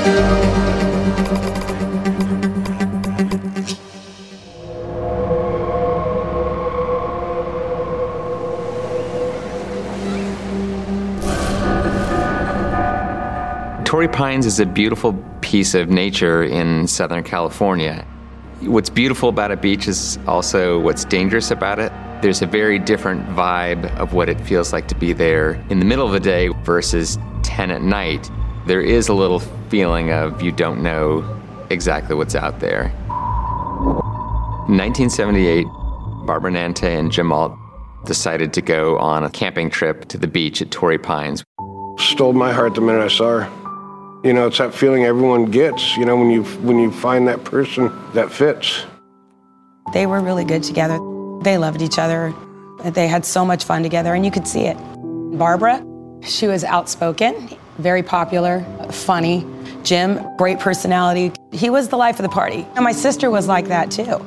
Torrey Pines is a beautiful piece of nature in Southern California. What's beautiful about a beach is also what's dangerous about it. There's a very different vibe of what it feels like to be there in the middle of the day versus 10 at night. There is a little feeling of you don't know exactly what's out there. In 1978, Barbara Nante and Jim Ault decided to go on a camping trip to the beach at Torrey Pines. Stole my heart the minute I saw her. You know, it's that feeling everyone gets, you know, when you find that person that fits. They were really good together. They loved each other. They had so much fun together, and you could see it. Barbara, she was outspoken, very popular, funny. Jim, great personality. He was the life of the party. And my sister was like that, too.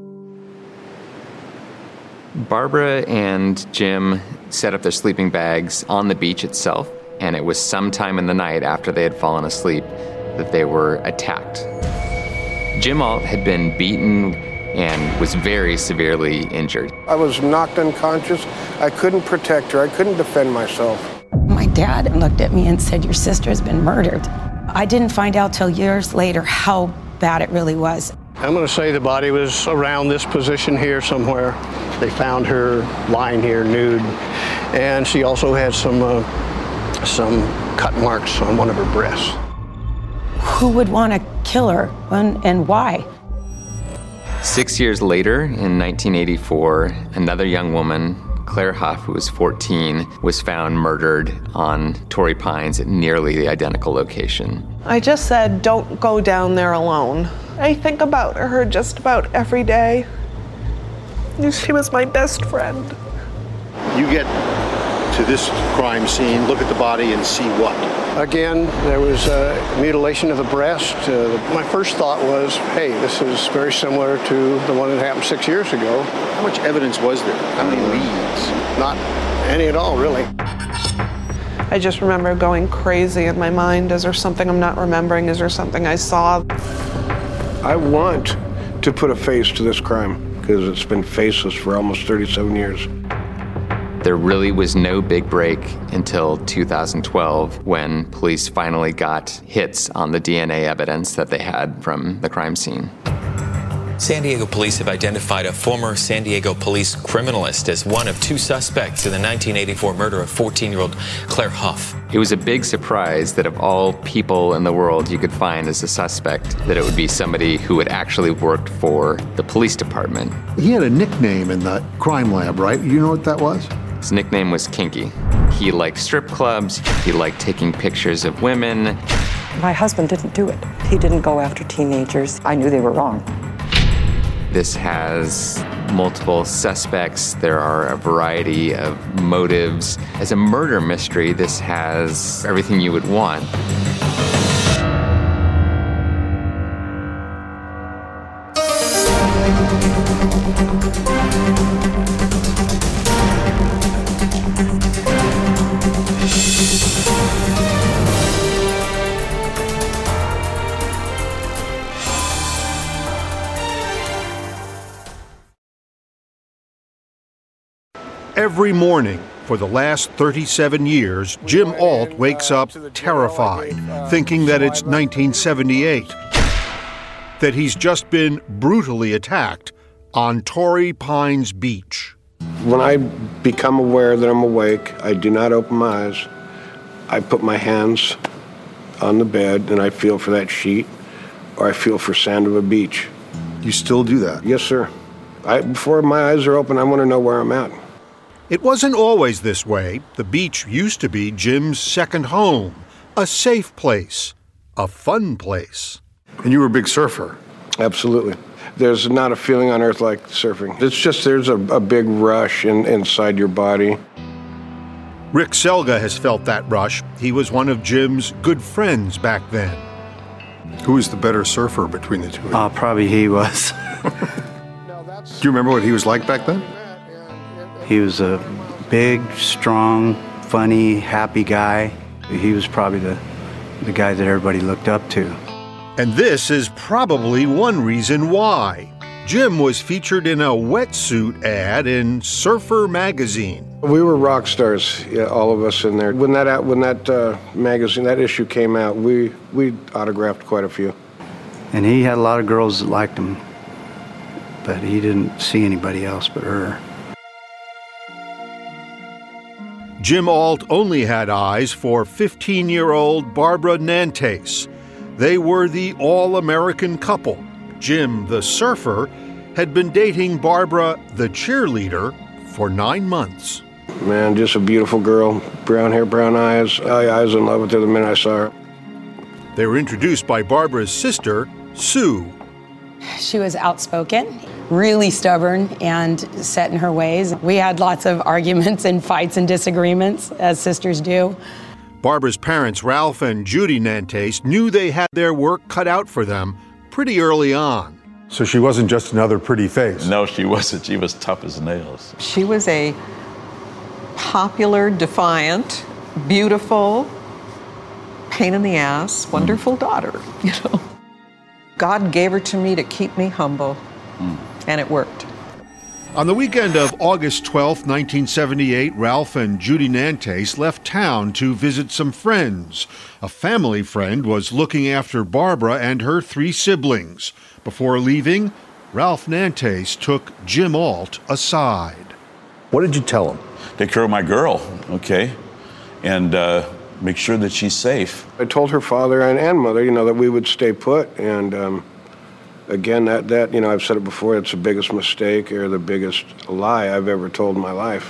Barbara and Jim set up their sleeping bags on the beach itself, and it was sometime in the night after they had fallen asleep that they were attacked. Jim Ault had been beaten and was very severely injured. I was knocked unconscious. I couldn't protect her. I couldn't defend myself. My dad looked at me and said, "Your sister's been murdered." I didn't find out till years later how bad it really was. I'm going to say the body was around this position here somewhere. They found her lying here nude, and she also had some cut marks on one of her breasts. Who would want to kill her, and why? 6 years later, in 1984, another young woman, Claire Huff, who was 14, was found murdered on Torrey Pines at nearly the identical location. I just said, don't go down there alone. I think about her just about every day. She was my best friend. You get to this crime scene, look at the body, and see what? Again, there was mutilation of the breast. My first thought was, hey, this is very similar to the one that happened 6 years ago. How much evidence was there? How many leads? Not any at all, really. I just remember going crazy in my mind. Is there something I'm not remembering? Is there something I saw? I want to put a face to this crime because it's been faceless for almost 37 years. There really was no big break until 2012 when police finally got hits on the DNA evidence that they had from the crime scene. San Diego police have identified a former San Diego police criminalist as one of two suspects in the 1984 murder of 14-year-old Claire Huff. It was a big surprise that of all people in the world you could find as a suspect, that it would be somebody who had actually worked for the police department. He had a nickname in the crime lab, right? You know what that was? His nickname was Kinky. He liked strip clubs, he liked taking pictures of women. My husband didn't do it. He didn't go after teenagers. I knew they were wrong. This has multiple suspects. There are a variety of motives. As a murder mystery, this has everything you would want. Every morning for the last 37 years, Jim Ault wakes up terrified, thinking that it's 1978, that he's just been brutally attacked on Torrey Pines Beach. When I become aware that I'm awake, I do not open my eyes. I put my hands on the bed and I feel for that sheet, or I feel for sand of a beach. You still do that? Yes, sir. Before my eyes are open, I want to know where I'm at. It wasn't always this way. The beach used to be Jim's second home, a safe place, a fun place. And you were a big surfer? Absolutely. There's not a feeling on earth like surfing. It's just there's a big rush inside your body. Rick Selga has felt that rush. He was one of Jim's good friends back then. Who was the better surfer between the two? Probably he was. Do you remember what he was like back then? He was a big, strong, funny, happy guy. He was probably the the guy that everybody looked up to. And this is probably one reason why. Jim was featured in a wetsuit ad in Surfer magazine. We were rock stars, yeah, all of us in there. When that magazine, that issue came out, we autographed quite a few. And he had a lot of girls that liked him, but he didn't see anybody else but her. Jim Ault only had eyes for 15-year-old Barbara Nantes. They were the all-American couple. Jim, the surfer, had been dating Barbara, the cheerleader, for 9 months. Man, just a beautiful girl. Brown hair, brown eyes. I was in love with her the minute I saw her. They were introduced by Barbara's sister, Sue. She was outspoken, really stubborn, and set in her ways. We had lots of arguments and fights and disagreements, as sisters do. Barbara's parents, Ralph and Judy Nantes, knew they had their work cut out for them pretty early on. So she wasn't just another pretty face? No, she wasn't. She was tough as nails. She was a popular, defiant, beautiful, pain in the ass, wonderful daughter, you know. God gave her to me to keep me humble, and it worked. On the weekend of August 12, 1978, Ralph and Judy Nantes left town to visit some friends. A family friend was looking after Barbara and her 3 siblings. Before leaving, Ralph Nantes took Jim Ault aside. What did you tell him? Take care of my girl, okay, and make sure that she's safe. I told her father and mother, that we would stay put, and again, that I've said it before, it's the biggest mistake or the biggest lie I've ever told in my life.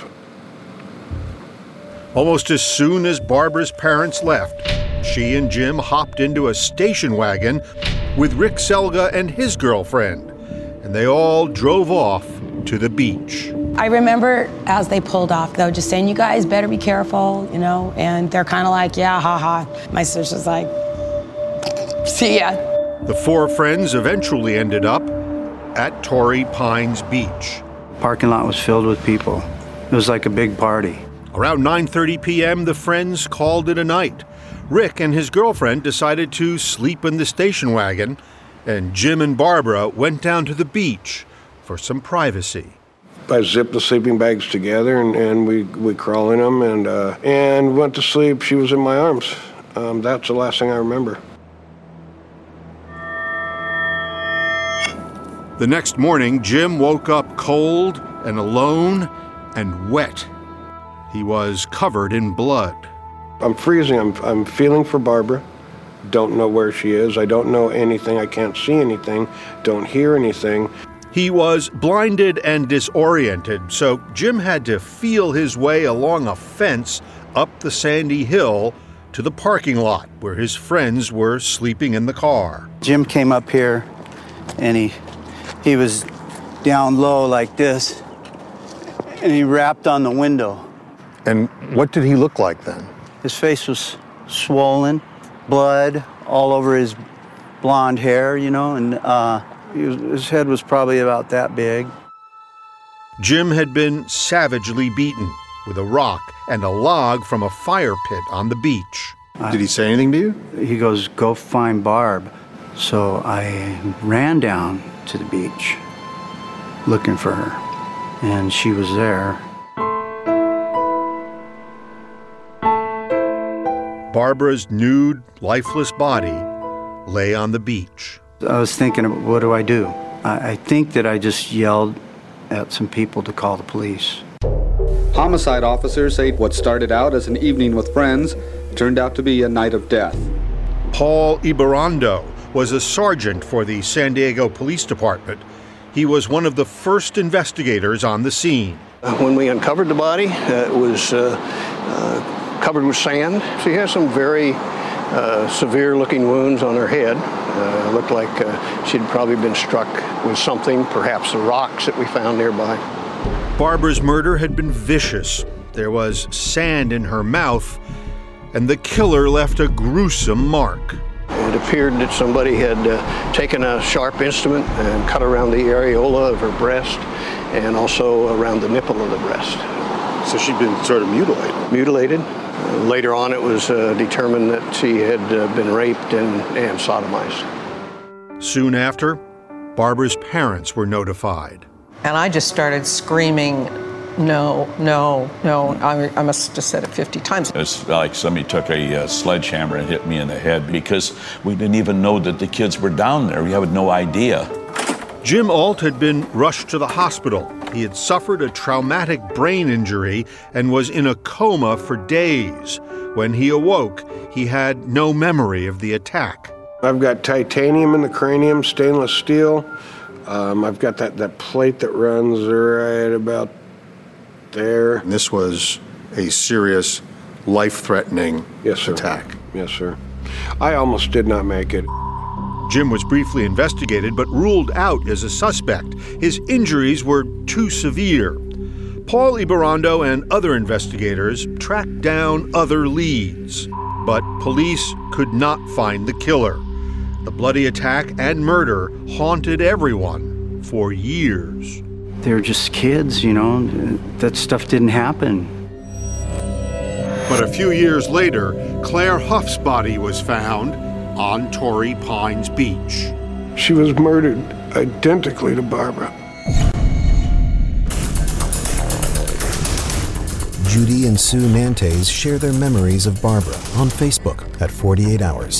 Almost as soon as Barbara's parents left, she and Jim hopped into a station wagon with Rick Selga and his girlfriend, and they all drove off to the beach. I remember as they pulled off, though, just saying, you guys better be careful, and they're kind of like, yeah, haha. My sister's like, see ya. The 4 friends eventually ended up at Torrey Pines Beach. Parking lot was filled with people. It was like a big party. Around 9:30 p.m., the friends called it a night. Rick and his girlfriend decided to sleep in the station wagon, and Jim and Barbara went down to the beach for some privacy. I zipped the sleeping bags together, and we crawl in them, and went to sleep. She was in my arms. That's the last thing I remember. The next morning, Jim woke up cold and alone and wet. He was covered in blood. I'm freezing. I'm feeling for Barbara. Don't know where she is. I don't know anything. I can't see anything. Don't hear anything. He was blinded and disoriented, so Jim had to feel his way along a fence up the sandy hill to the parking lot where his friends were sleeping in the car. Jim came up here, and he was down low like this, and he rapped on the window. And what did he look like then? His face was swollen, blood all over his blonde hair, and his head was probably about that big. Jim had been savagely beaten with a rock and a log from a fire pit on the beach. Did he say anything to you? He goes, go find Barb. So I ran down to the beach looking for her, and she was there. Barbara's nude, lifeless body lay on the beach. I was thinking, what do I do? I think that I just yelled at some people to call the police. Homicide officers say what started out as an evening with friends turned out to be a night of death. Paul Ibarrondo was a sergeant for the San Diego Police Department. He was one of the first investigators on the scene. When we uncovered the body, it was covered with sand. She has some very severe-looking wounds on her head. Looked like she'd probably been struck with something, perhaps the rocks that we found nearby. Barbara's murder had been vicious. There was sand in her mouth, and the killer left a gruesome mark. It appeared that somebody had taken a sharp instrument and cut around the areola of her breast and also around the nipple of the breast. So she'd been sort of mutilated? Mutilated, Later on, it was determined that she had been raped and sodomized. Soon after, Barbara's parents were notified. And I just started screaming, no, no, no. I must have said it 50 times. It's like somebody took a sledgehammer and hit me in the head because we didn't even know that the kids were down there. We had no idea. Jim Ault had been rushed to the hospital. He had suffered a traumatic brain injury and was in a coma for days. When he awoke, he had no memory of the attack. I've got titanium in the cranium, stainless steel. I've got that plate that runs right about there. And this was a serious, life-threatening attack. Yes, sir. I almost did not make it. Jim was briefly investigated but ruled out as a suspect. His injuries were too severe. Paul Ibarrando and other investigators tracked down other leads, but police could not find the killer. The bloody attack and murder haunted everyone for years. They were just kids, you know. That stuff didn't happen. But a few years later, Claire Huff's body was found on Torrey Pines Beach. She was murdered identically to Barbara. Judy and Sue Nantes share their memories of Barbara on Facebook at 48 Hours.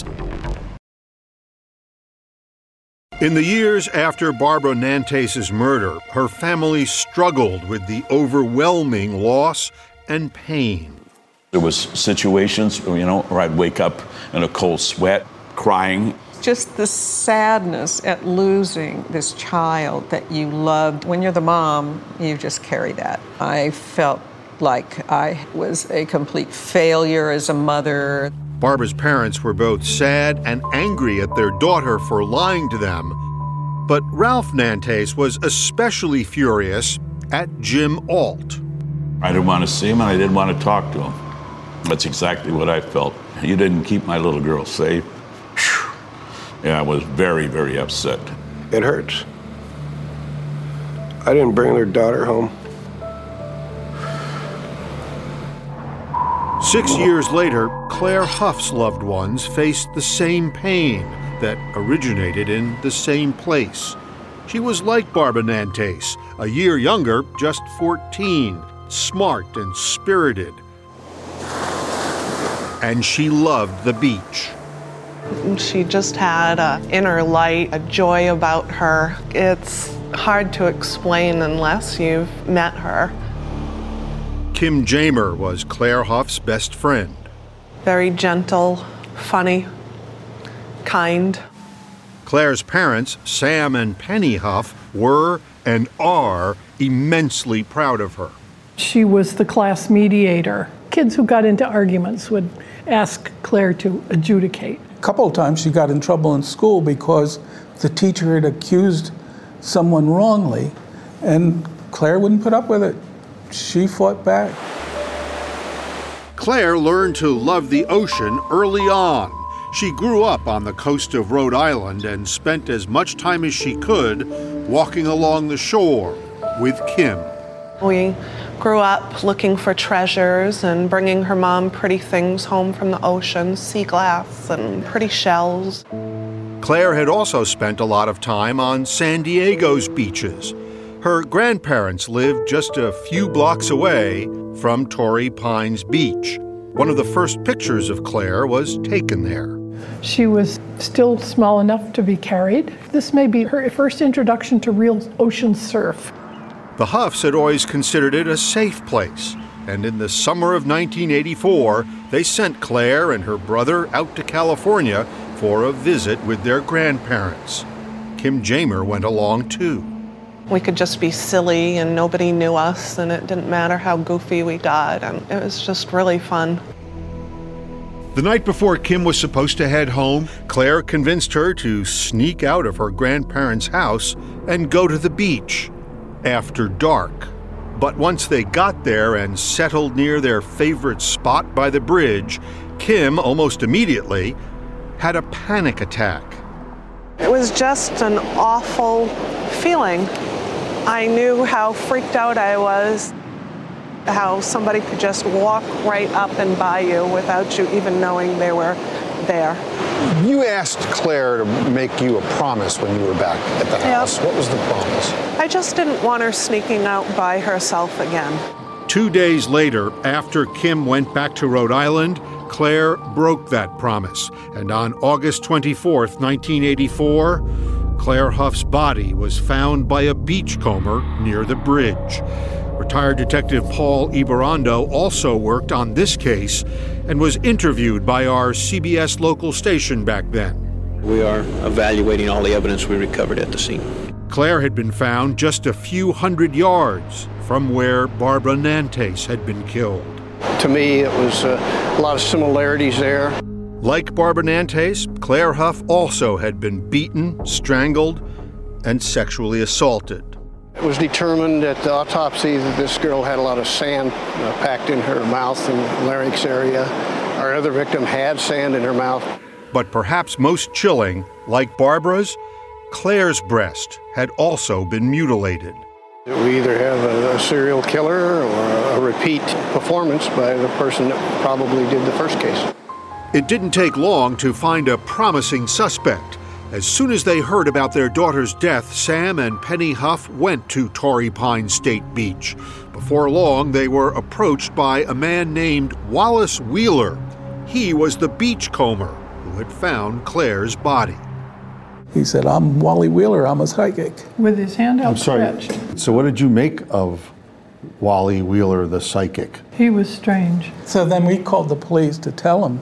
In the years after Barbara Nantes' murder, her family struggled with the overwhelming loss and pain. There was situations, where I'd wake up in a cold sweat, crying. Just the sadness at losing this child that you loved. When you're the mom, you just carry that. I felt like I was a complete failure as a mother. Barbara's parents were both sad and angry at their daughter for lying to them. But Ralph Nantes was especially furious at Jim Ault. I didn't want to see him and I didn't want to talk to him. That's exactly what I felt. You didn't keep my little girl safe. Yeah, I was very, very upset. It hurts. I didn't bring their daughter home. 6 years later, Claire Huff's loved ones faced the same pain that originated in the same place. She was like Barbara Nantes, a year younger, just 14, smart and spirited. And she loved the beach. She just had an inner light, a joy about her. It's hard to explain unless you've met her. Kim Jamer was Claire Huff's best friend. Very gentle, funny, kind. Claire's parents, Sam and Penny Huff, were and are immensely proud of her. She was the class mediator. Kids who got into arguments would ask Claire to adjudicate. A couple of times she got in trouble in school because the teacher had accused someone wrongly, and Claire wouldn't put up with it. She fought back. Claire learned to love the ocean early on. She grew up on the coast of Rhode Island and spent as much time as she could walking along the shore with Kim. We grew up looking for treasures and bringing her mom pretty things home from the ocean, sea glass and pretty shells. Claire had also spent a lot of time on San Diego's beaches. Her grandparents lived just a few blocks away from Torrey Pines Beach. One of the first pictures of Claire was taken there. She was still small enough to be carried. This may be her first introduction to real ocean surf. The Huffs had always considered it a safe place, and in the summer of 1984, they sent Claire and her brother out to California for a visit with their grandparents. Kim Jamer went along too. We could just be silly and nobody knew us, and it didn't matter how goofy we got, and it was just really fun. The night before Kim was supposed to head home, Claire convinced her to sneak out of her grandparents' house and go to the beach after dark. But once they got there and settled near their favorite spot by the bridge, Kim, almost immediately, had a panic attack. It was just an awful feeling. I knew how freaked out I was. how somebody could just walk right up and by you without you even knowing they were there. You asked Claire to make you a promise when you were back at the house. What was the promise? I just didn't want her sneaking out by herself again. 2 days later, after Kim went back to Rhode Island, Claire broke that promise. And on August 24th, 1984, Claire Huff's body was found by a beachcomber near the bridge. Retired Detective Paul Ibarrando also worked on this case and was interviewed by our CBS local station back then. We are evaluating all the evidence we recovered at the scene. Claire had been found just a few hundred yards from where Barbara Nantes had been killed. To me, it was a lot of similarities there. Like Barbara Nantes, Claire Huff also had been beaten, strangled, and sexually assaulted. It was determined at the autopsy that this girl had a lot of sand packed in her mouth and larynx area. Our other victim had sand in her mouth. But perhaps most chilling, like Barbara's, Claire's breast had also been mutilated. We either have a serial killer or a repeat performance by the person that probably did the first case. It didn't take long to find a promising suspect. As soon as they heard about their daughter's death, Sam and Penny Huff went to Torrey Pines State Beach. Before long, they were approached by a man named Wallace Wheeler. He was the beachcomber who had found Claire's body. He said, "I'm Wally Wheeler, I'm a psychic." With his hand outstretched. So what did you make of Wally Wheeler, the psychic? He was strange. So then we called the police to tell them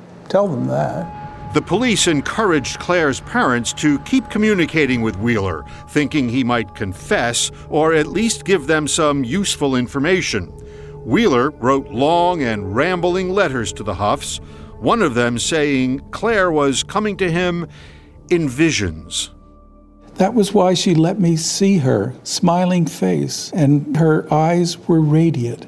that. The police encouraged Claire's parents to keep communicating with Wheeler, thinking he might confess or at least give them some useful information. Wheeler wrote long and rambling letters to the Huffs, one of them saying Claire was coming to him in visions. That was why she let me see her smiling face, and her eyes were radiant.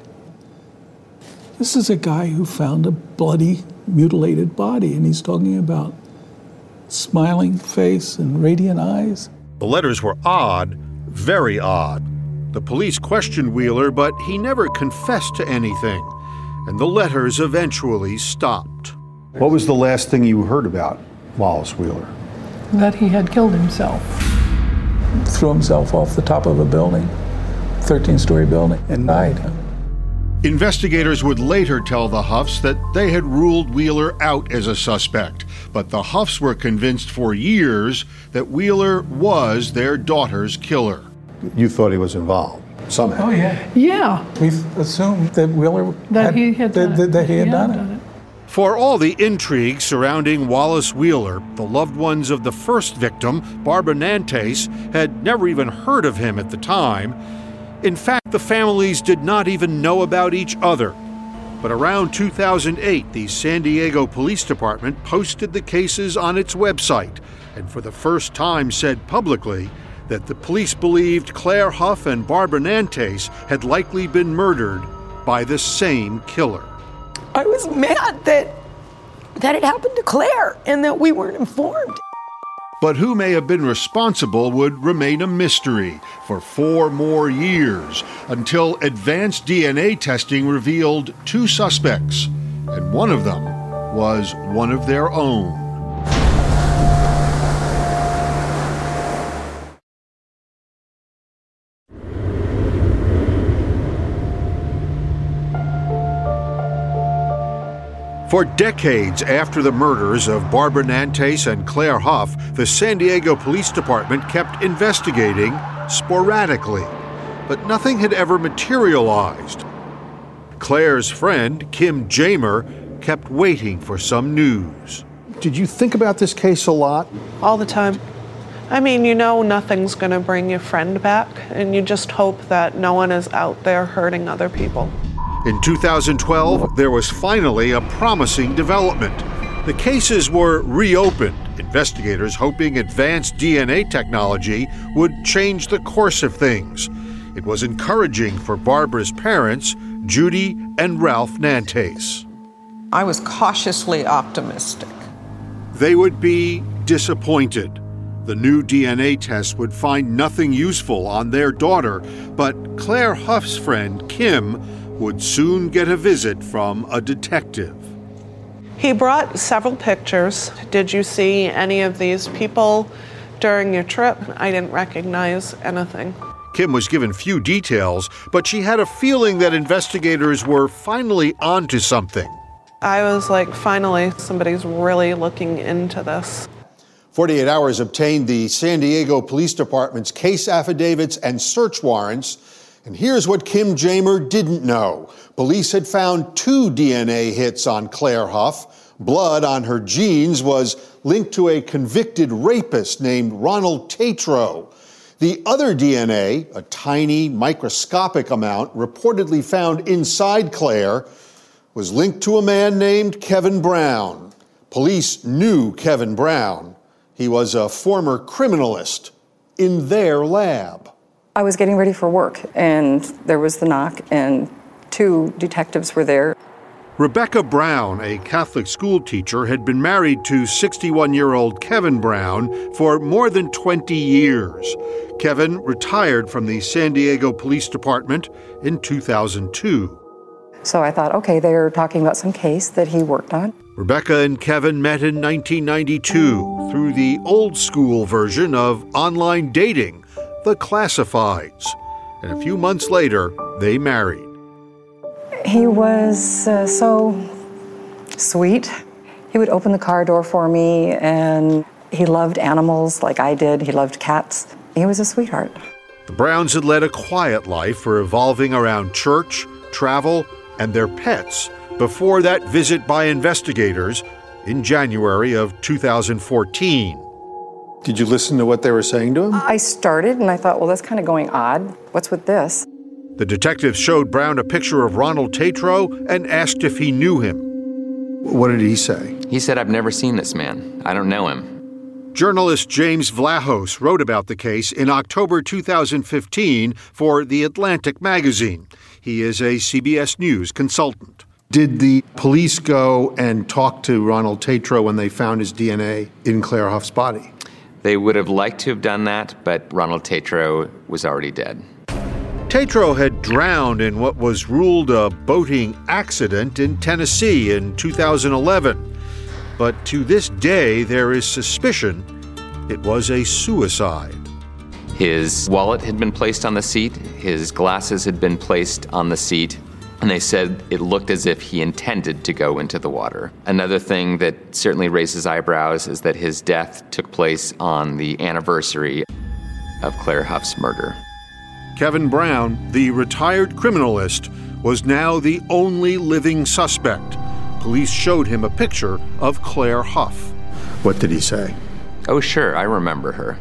This is a guy who found a bloody, mutilated body, and he's talking about smiling face and radiant eyes. The letters were odd, very odd. The police questioned Wheeler, but he never confessed to anything, and the letters eventually stopped. What was the last thing you heard about Wallace Wheeler? That he had killed himself. Threw himself off the top of a building, 13-story building, and died. Investigators would later tell the Huffs that they had ruled Wheeler out as a suspect, but the Huffs were convinced for years that Wheeler was their daughter's killer. You thought he was involved somehow? Oh, yeah. Yeah. We assumed that Wheeler he had done it. For all the intrigue surrounding Wallace Wheeler, the loved ones of the first victim, Barbara Nantes, had never even heard of him at the time. In fact, the families did not even know about each other. But around 2008, the San Diego Police Department posted the cases on its website, and for the first time said publicly that the police believed Claire Huff and Barbara Nantes had likely been murdered by the same killer. I was mad that it happened to Claire and that we weren't informed. But who may have been responsible would remain a mystery for 4 more years until advanced DNA testing revealed 2 suspects, and one of them was one of their own. For decades after the murders of Barbara Nantes and Claire Huff, the San Diego Police Department kept investigating sporadically, but nothing had ever materialized. Claire's friend, Kim Jamer, kept waiting for some news. Did you think about this case a lot? All the time. I mean, you know nothing's going to bring your friend back, and you just hope that no one is out there hurting other people. In 2012, there was finally a promising development. The cases were reopened, investigators hoping advanced DNA technology would change the course of things. It was encouraging for Barbara's parents, Judy and Ralph Nantes. I was cautiously optimistic. They would be disappointed. The new DNA test would find nothing useful on their daughter, but Claire Huff's friend, Kim, would soon get a visit from a detective. He brought several pictures. Did you see any of these people during your trip? I didn't recognize anything. Kim was given few details, but she had a feeling that investigators were finally onto something. I was like, finally, somebody's really looking into this. 48 Hours obtained the San Diego Police Department's case affidavits and search warrants. And here's what Kim Jamer didn't know. Police had found 2 DNA hits on Claire Huff. Blood on her jeans was linked to a convicted rapist named Ronald Tatro. The other DNA, a tiny microscopic amount reportedly found inside Claire, was linked to a man named Kevin Brown. Police knew Kevin Brown. He was a former criminalist in their lab. I was getting ready for work, and there was the knock, and 2 detectives were there. Rebecca Brown, a Catholic school teacher, had been married to 61-year-old Kevin Brown for more than 20 years. Kevin retired from the San Diego Police Department in 2002. So I thought, okay, they're talking about some case that he worked on. Rebecca and Kevin met in 1992 through the old-school version of online dating, the Classifieds. And a few months later, they married. He was so sweet. He would open the car door for me, and he loved animals like I did. He loved cats. He was a sweetheart. The Browns had led a quiet life, revolving around church, travel, and their pets before that visit by investigators in January of 2014. Did you listen to what they were saying to him? I started, and I thought, well, that's kind of going odd. What's with this? The detectives showed Brown a picture of Ronald Tatro and asked if he knew him. What did he say? He said, "I've never seen this man. I don't know him." Journalist James Vlahos wrote about the case in October 2015 for The Atlantic magazine. He is a CBS News consultant. Did the police go and talk to Ronald Tatro when they found his DNA in Claire Huff's body? They would have liked to have done that, but Ronald Tatro was already dead. Tatro had drowned in what was ruled a boating accident in Tennessee in 2011. But to this day, there is suspicion it was a suicide. His wallet had been placed on the seat, his glasses had been placed on the seat, and they said it looked as if he intended to go into the water. Another thing that certainly raises eyebrows is that his death took place on the anniversary of Claire Huff's murder. Kevin Brown, the retired criminalist, was now the only living suspect. Police showed him a picture of Claire Huff. What did he say? "Oh, sure, I remember her."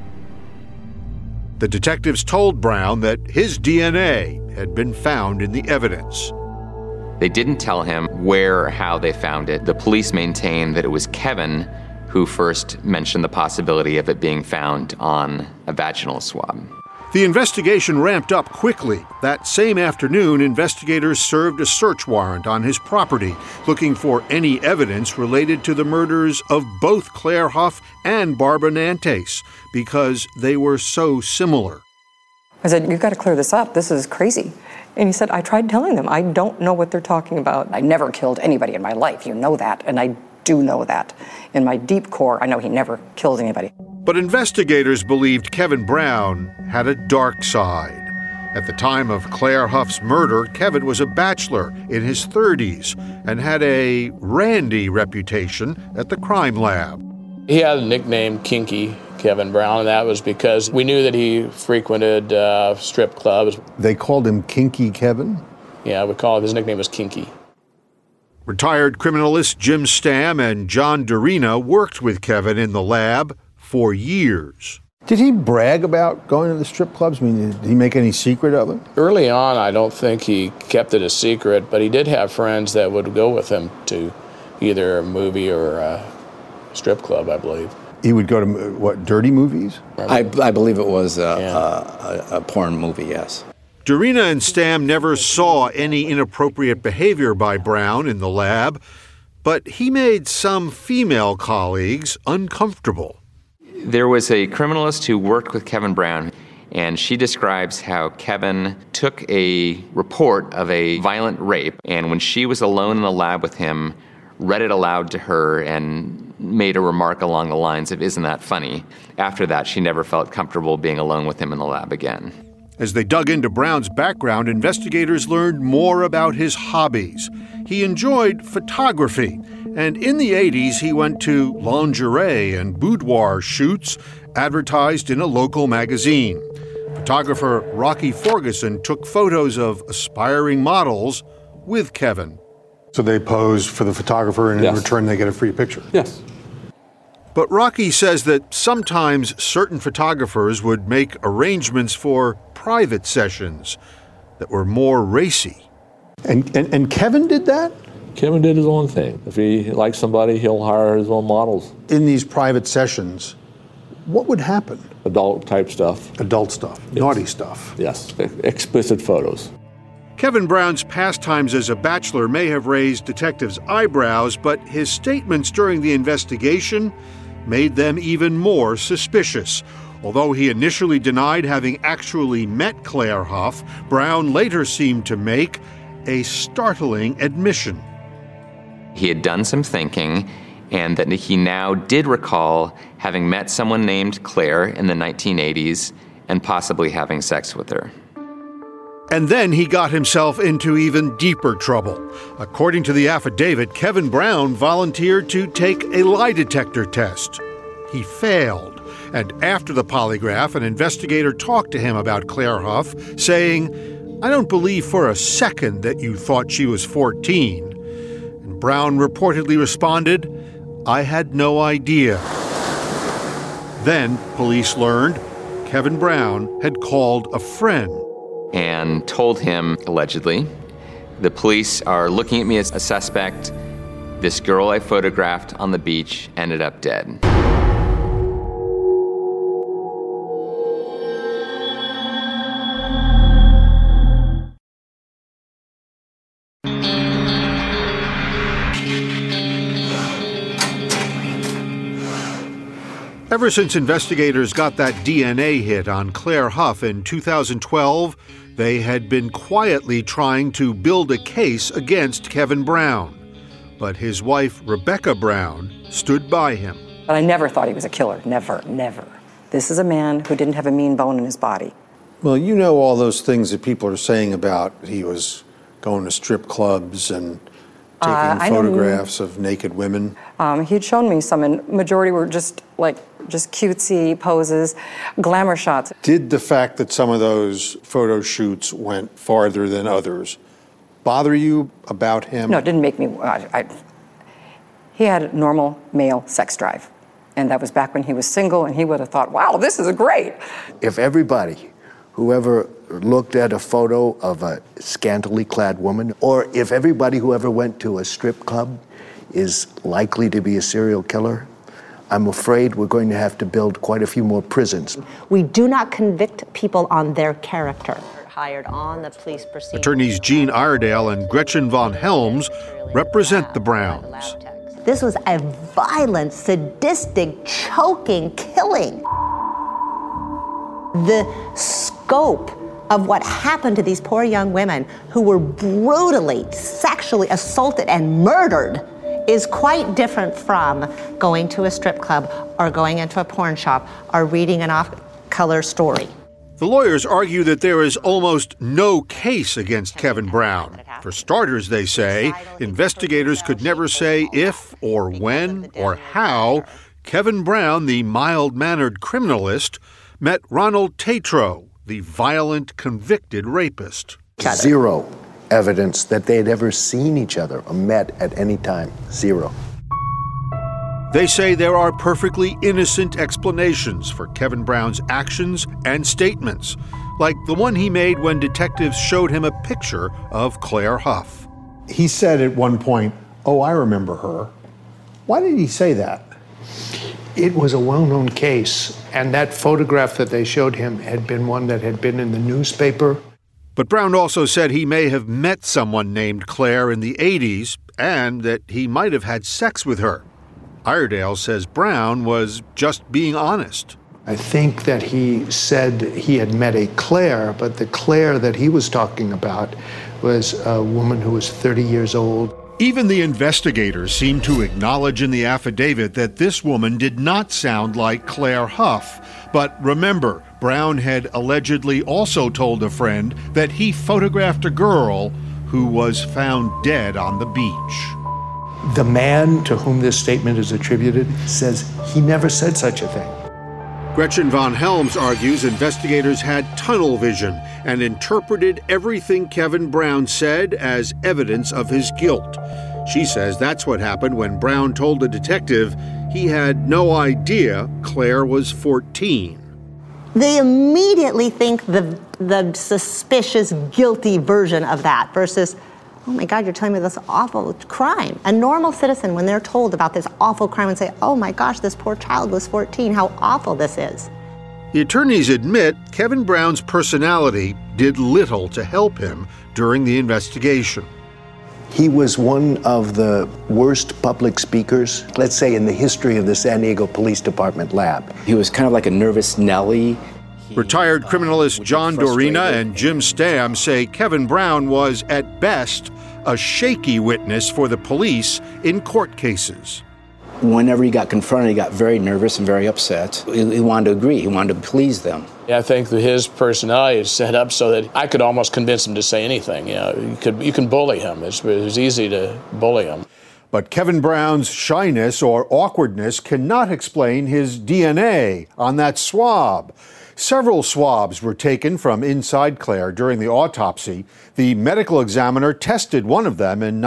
The detectives told Brown that his DNA had been found in the evidence. They didn't tell him where or how they found it. The police maintained that it was Kevin who first mentioned the possibility of it being found on a vaginal swab. The investigation ramped up quickly. That same afternoon, investigators served a search warrant on his property, looking for any evidence related to the murders of both Claire Huff and Barbara Nantes, because they were so similar. I said, "You've got to clear this up. This is crazy." And he said, "I tried telling them. I don't know what they're talking about. I never killed anybody in my life. You know that, and I do know that. In my deep core, I know he never killed anybody." But investigators believed Kevin Brown had a dark side. At the time of Claire Huff's murder, Kevin was a bachelor in his 30s and had a randy reputation at the crime lab. He had a nickname, Kinky Kevin Brown, and that was because we knew that he frequented strip clubs. They called him Kinky Kevin? Yeah, we call it, his nickname was Kinky. Retired criminalist Jim Stamm and John Dorina worked with Kevin in the lab for years. Did he brag about going to the strip clubs? I mean, did he make any secret of it? Early on, I don't think he kept it a secret, but he did have friends that would go with him to either a movie or a strip club, I believe. He would go to, what, dirty movies? I believe it was a porn movie, yes. Dorina and Stamm never saw any inappropriate behavior by Brown in the lab, but he made some female colleagues uncomfortable. There was a criminalist who worked with Kevin Brown. And she describes how Kevin took a report of a violent rape, and when she was alone in the lab with him, read it aloud to her and made a remark along the lines of, "Isn't that funny?" After that, she never felt comfortable being alone with him in the lab again. As they dug into Brown's background, investigators learned more about his hobbies. He enjoyed photography, and in the 80s he went to lingerie and boudoir shoots advertised in a local magazine. Photographer Rocky Ferguson took photos of aspiring models with Kevin. So they pose for the photographer, and in return they get a free picture? Yes. But Rocky says that sometimes certain photographers would make arrangements for private sessions that were more racy. And Kevin did that? Kevin did his own thing. If he likes somebody, he'll hire his own models. In these private sessions, what would happen? Adult type stuff. Adult stuff. Yes. Naughty stuff. Yes. Explicit photos. Kevin Brown's pastimes as a bachelor may have raised detectives' eyebrows, but his statements during the investigation made them even more suspicious. Although he initially denied having actually met Claire Huff, Brown later seemed to make a startling admission. He had done some thinking, and that he now did recall having met someone named Claire in the 1980s and possibly having sex with her. And then he got himself into even deeper trouble. According to the affidavit, Kevin Brown volunteered to take a lie detector test. He failed, and after the polygraph, an investigator talked to him about Claire Huff, saying, "I don't believe for a second that you thought she was 14. And Brown reportedly responded, "I had no idea." Then police learned Kevin Brown had called a friend and told him, allegedly, "The police are looking at me as a suspect. This girl I photographed on the beach ended up dead." Ever since investigators got that DNA hit on Claire Huff in 2012, they had been quietly trying to build a case against Kevin Brown. But his wife, Rebecca Brown, stood by him. But I never thought he was a killer. Never, never. This is a man who didn't have a mean bone in his body. Well, you know all those things that people are saying about he was going to strip clubs and taking photographs of naked women. He'd shown me some, and majority were just cutesy poses, glamour shots. Did the fact that some of those photo shoots went farther than others bother you about him? No, it didn't make me. He had a normal male sex drive, and that was back when he was single, and he would have thought, "Wow, this is great." If everybody, whoever looked at a photo of a scantily clad woman, or if everybody who ever went to a strip club is likely to be a serial killer, I'm afraid we're going to have to build quite a few more prisons. We do not convict people on their character. Hired on the police proceedings. Attorneys Jean Iredale and Gretchen von Helms represent the Browns. This was a violent, sadistic, choking killing. The scope of what happened to these poor young women who were brutally sexually assaulted and murdered is quite different from going to a strip club or going into a porn shop or reading an off-color story. The lawyers argue that there is almost no case against Kevin Brown. For starters, they say, investigators could never say if or when or how Kevin Brown, the mild-mannered criminalist, met Ronald Tatro, the violent, convicted rapist. Zero evidence that they had ever seen each other or met at any time. Zero. They say there are perfectly innocent explanations for Kevin Brown's actions and statements, like the one he made when detectives showed him a picture of Claire Huff. He said at one point, "Oh, I remember her." Why did he say that? It was a well-known case, and that photograph that they showed him had been one that had been in the newspaper. But Brown also said he may have met someone named Claire in the 80s and that he might have had sex with her. Iredale says Brown was just being honest. I think that he said he had met a Claire, but the Claire that he was talking about was a woman who was 30 years old. Even the investigators seem to acknowledge in the affidavit that this woman did not sound like Claire Huff. But remember, Brown had allegedly also told a friend that he photographed a girl who was found dead on the beach. The man to whom this statement is attributed says he never said such a thing. Gretchen Von Helms argues investigators had tunnel vision and interpreted everything Kevin Brown said as evidence of his guilt. She says that's what happened when Brown told the detective he had no idea Claire was 14. They immediately think the suspicious, guilty version of that versus, oh my God, you're telling me this awful crime. A normal citizen, when they're told about this awful crime, would say, oh my gosh, this poor child was 14, how awful this is. The attorneys admit Kevin Brown's personality did little to help him during the investigation. He was one of the worst public speakers, let's say, in the history of the San Diego Police Department lab. He was kind of like a nervous Nelly. Retired criminalist John Dorina and Jim Stamm say Kevin Brown was, at best, a shaky witness for the police in court cases. Whenever he got confronted, he got very nervous and very upset. He wanted to agree. He wanted to please them. Yeah, I think that his personality is set up so that I could almost convince him to say anything. You know, you can bully him. It was easy to bully him. But Kevin Brown's shyness or awkwardness cannot explain his DNA on that swab. Several swabs were taken from inside Claire during the autopsy. The medical examiner tested one of them in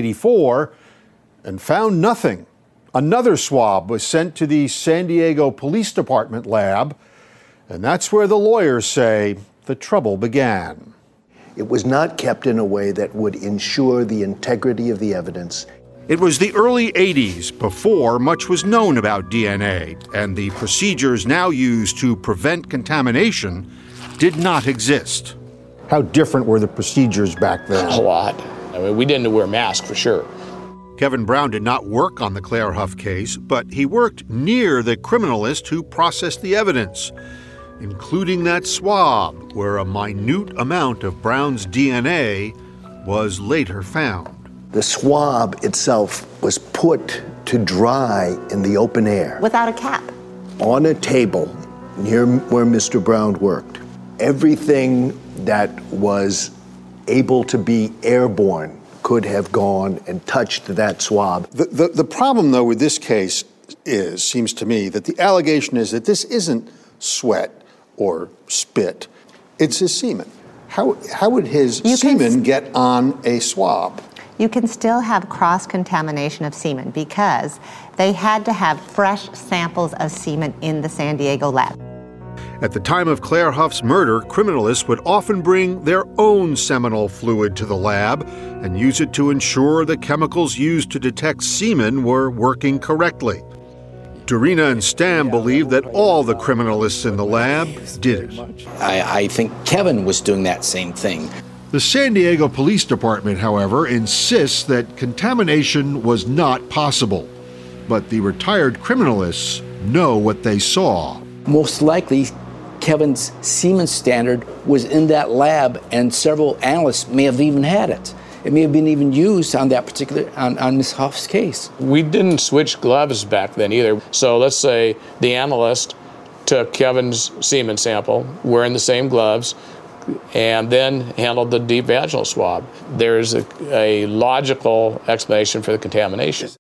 1984 and found nothing. Another swab was sent to the San Diego Police Department lab, and that's where the lawyers say the trouble began. It was not kept in a way that would ensure the integrity of the evidence. It was the early 80s, before much was known about DNA, and the procedures now used to prevent contamination did not exist. How different were the procedures back then? A lot. I mean, we didn't wear masks for sure. Kevin Brown did not work on the Claire Huff case, but he worked near the criminalist who processed the evidence, including that swab where a minute amount of Brown's DNA was later found. The swab itself was put to dry in the open air. Without a cap. On a table near where Mr. Brown worked. Everything that was able to be airborne could have gone and touched that swab. The problem, though, with this case seems to me, that the allegation is that this isn't sweat or spit. It's his semen. How would his semen get on a swab? You can still have cross-contamination of semen because they had to have fresh samples of semen in the San Diego lab. At the time of Claire Huff's murder, criminalists would often bring their own seminal fluid to the lab and use it to ensure the chemicals used to detect semen were working correctly. Dorina and Stamm believe that all the criminalists in the lab did it. I think Kevin was doing that same thing. The San Diego Police Department, however, insists that contamination was not possible. But the retired criminalists know what they saw. Most likely, Kevin's semen standard was in that lab, and several analysts may have even had it. It may have been even used on that particular, on Ms. Huff's case. We didn't switch gloves back then either. So let's say the analyst took Kevin's semen sample, wearing the same gloves, and then handled the deep vaginal swab. There's a logical explanation for the contamination.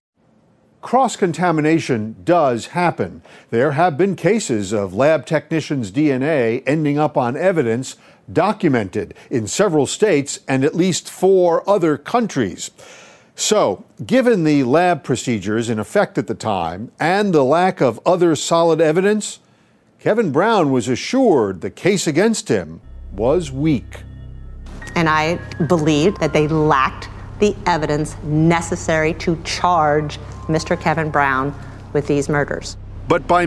Cross-contamination does happen. There have been cases of lab technicians' DNA ending up on evidence documented in several states and at least 4 other countries. So, given the lab procedures in effect at the time and the lack of other solid evidence, Kevin Brown was assured the case against him was weak. And I believed that they lacked the evidence necessary to charge Mr. Kevin Brown with these murders. But by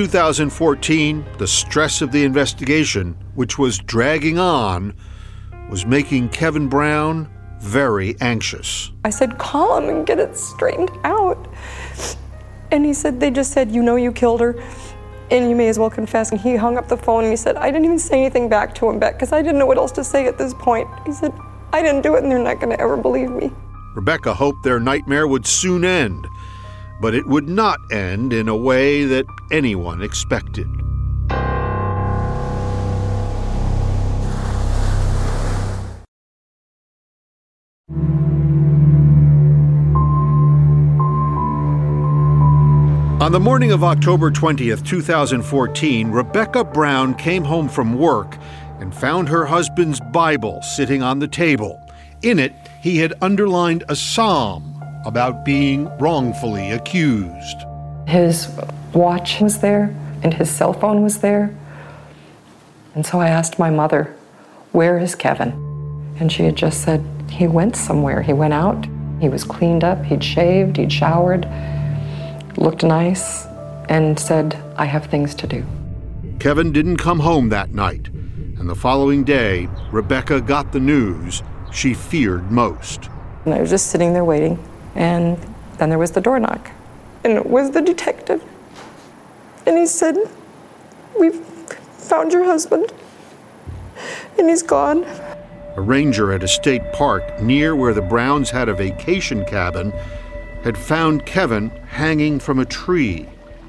mid-2014, the stress of the investigation, which was dragging on, was making Kevin Brown very anxious. I said, call him and get it straightened out. And he said, they just said, you know you killed her. And you may as well confess. And he hung up the phone and he said, I didn't even say anything back to him, Beck, because I didn't know what else to say at this point. He said, I didn't do it and they're not going to ever believe me. Rebecca hoped their nightmare would soon end, but it would not end in a way that anyone expected. On the morning of October 20th, 2014, Rebecca Brown came home from work and found her husband's Bible sitting on the table. In it, he had underlined a psalm about being wrongfully accused. His watch was there and his cell phone was there. And so I asked my mother, where is Kevin? And she had just said, he went somewhere. He went out, he was cleaned up, he'd shaved, he'd showered, looked nice, and said, I have things to do. Kevin didn't come home that night, and the following day, Rebecca got the news she feared most. And I was just sitting there waiting, and then there was the door knock, and it was the detective. And he said, we've found your husband, and he's gone. A ranger at a state park near where the Browns had a vacation cabin had found Kevin hanging from a tree.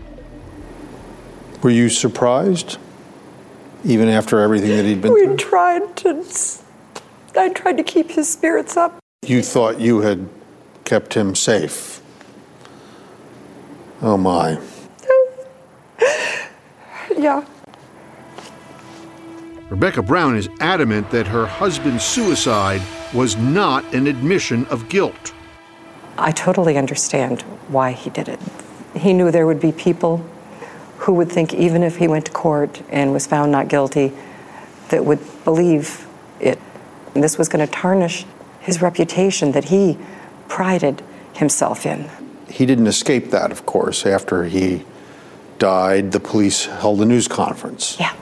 Were you surprised, even after everything that he'd been through? I tried to keep his spirits up. You thought you had kept him safe. Oh my. Yeah. Rebecca Brown is adamant that her husband's suicide was not an admission of guilt. I totally understand why he did it. He knew there would be people who would think even if he went to court and was found not guilty, that would believe it. And this was going to tarnish his reputation that he prided himself in. He didn't escape that, of course. After he died, the police held a news conference. Yeah.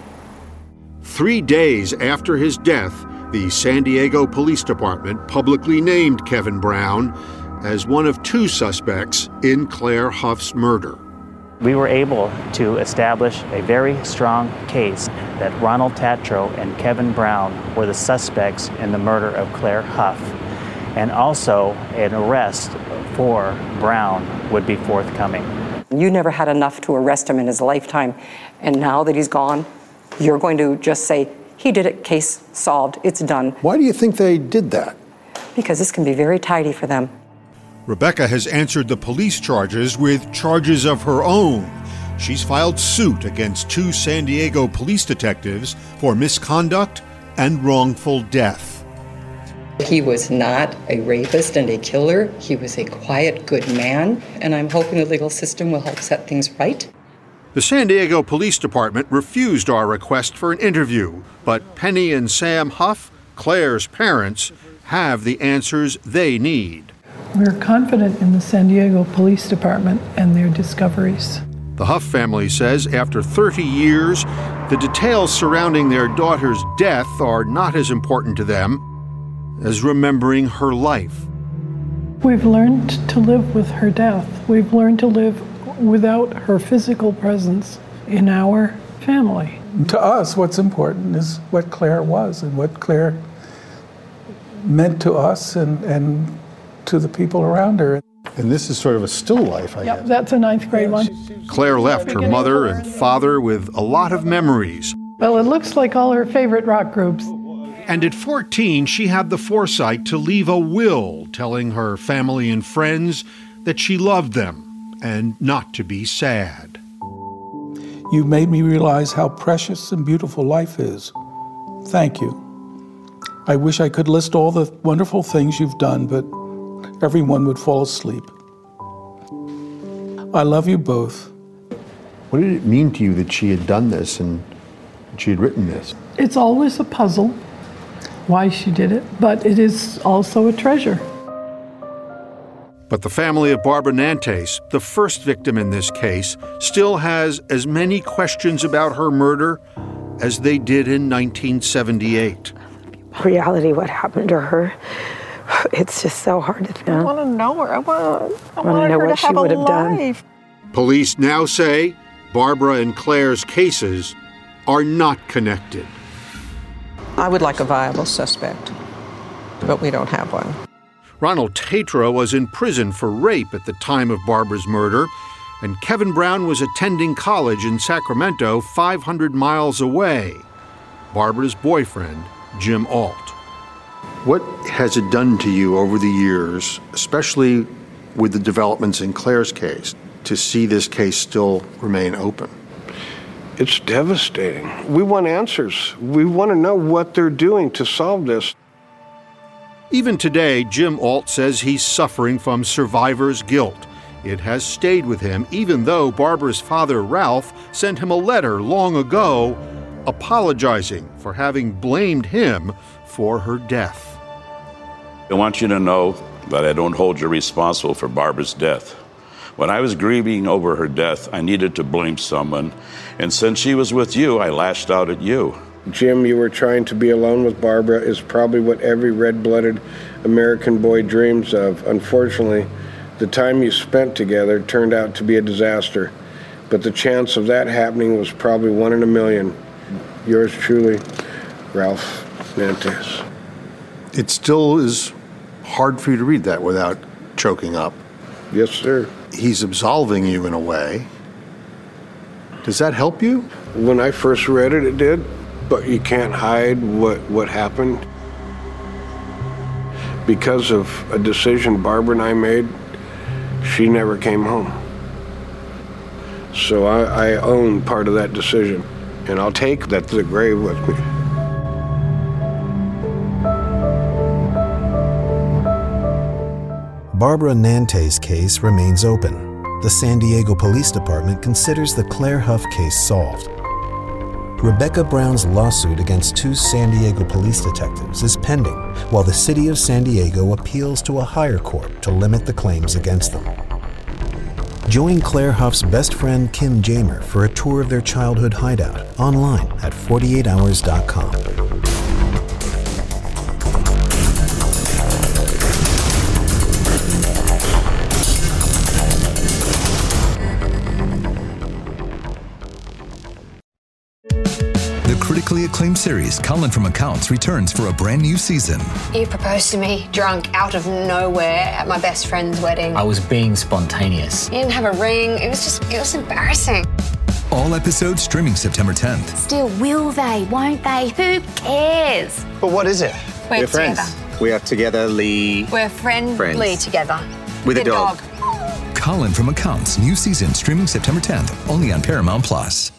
3 days after his death, the San Diego Police Department publicly named Kevin Brown as one of 2 suspects in Claire Huff's murder. We were able to establish a very strong case that Ronald Tatro and Kevin Brown were the suspects in the murder of Claire Huff, and also an arrest for Brown would be forthcoming. You never had enough to arrest him in his lifetime, and now that he's gone, you're going to just say, he did it, case solved, it's done. Why do you think they did that? Because this can be very tidy for them. Rebecca has answered the police charges with charges of her own. She's filed suit against 2 San Diego police detectives for misconduct and wrongful death. He was not a rapist and a killer. He was a quiet, good man, and I'm hoping the legal system will help set things right. The San Diego Police Department refused our request for an interview, but Penny and Sam Huff, Claire's parents, have the answers they need. We're confident in the San Diego Police Department and their discoveries. The Huff family says after 30 years, the details surrounding their daughter's death are not as important to them as remembering her life. We've learned to live with her death. We've learned to live without her physical presence in our family. To us, what's important is what Claire was and what Claire meant to us and to the people around her. And this is sort of a still life, I guess. Yep, that's a 9th grade one. Claire left her mother and father with a lot of memories. Well, it looks like all her favorite rock groups. And at 14, she had the foresight to leave a will telling her family and friends that she loved them and not to be sad. You made me realize how precious and beautiful life is. Thank you. I wish I could list all the wonderful things you've done, but everyone would fall asleep. I love you both. What did it mean to you that she had done this and she had written this? It's always a puzzle why she did it, but it is also a treasure. But the family of Barbara Nantes, the first victim in this case, still has as many questions about her murder as they did in 1978. Reality, what happened to her, it's just so hard to think. I want to know her. I want to know what she would have done. Police now say Barbara and Claire's cases are not connected. I would like a viable suspect, but we don't have one. Ronald Tatro was in prison for rape at the time of Barbara's murder, and Kevin Brown was attending college in Sacramento, 500 miles away. Barbara's boyfriend, Jim Ault. What has it done to you over the years, especially with the developments in Claire's case, to see this case still remain open? It's devastating. We want answers. We want to know what they're doing to solve this. Even today, Jim Ault says he's suffering from survivor's guilt. It has stayed with him, even though Barbara's father, Ralph, sent him a letter long ago apologizing for having blamed him for her death. I want you to know that I don't hold you responsible for Barbara's death. When I was grieving over her death, I needed to blame someone, and since she was with you, I lashed out at you. Jim, you were trying to be alone with Barbara is probably what every red-blooded American boy dreams of. Unfortunately, the time you spent together turned out to be a disaster, but the chance of that happening was probably 1 in a million. Yours truly, Ralph Nantes. It still is hard for you to read that without choking up. Yes, sir. He's absolving you in a way. Does that help you? When I first read it, it did, but you can't hide what happened. Because of a decision Barbara and I made, she never came home. So I own part of that decision, and I'll take that to the grave with me. Barbara Nantes' case remains open. The San Diego Police Department considers the Claire Huff case solved. Rebecca Brown's lawsuit against 2 San Diego police detectives is pending, while the city of San Diego appeals to a higher court to limit the claims against them. Join Claire Huff's best friend Kim Jamer for a tour of their childhood hideout online at 48hours.com. Critically acclaimed series Cullen from Accounts returns for a brand new season. You proposed to me drunk out of nowhere at my best friend's wedding. I was being spontaneous. You didn't have a ring. It was embarrassing. All episodes streaming September 10th. Still, will they? Won't they? Who cares? But what is it? We're friends. together. We are togetherly. We're friendly together. With a dog. Cullen from Accounts, new season streaming September 10th, only on Paramount+.